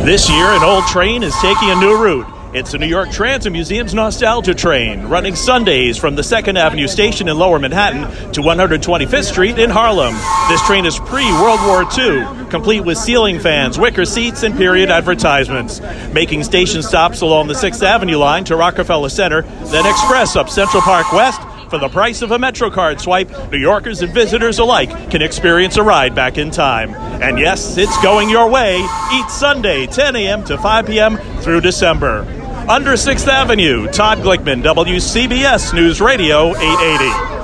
This year, an old train is taking a new route. It's the New York Transit Museum's Nostalgia Train, running Sundays from the 2nd Avenue station in Lower Manhattan to 125th Street in Harlem. This train is pre-World War II, complete with ceiling fans, wicker seats, and period advertisements, making station stops along the 6th Avenue line to Rockefeller Center, then express up Central Park West. For the price of a MetroCard swipe, New Yorkers and visitors alike can experience a ride back in time. And yes, it's going your way each Sunday, 10 a.m. to 5 p.m. through December. Under 6th Avenue, Todd Glickman, WCBS News Radio 880.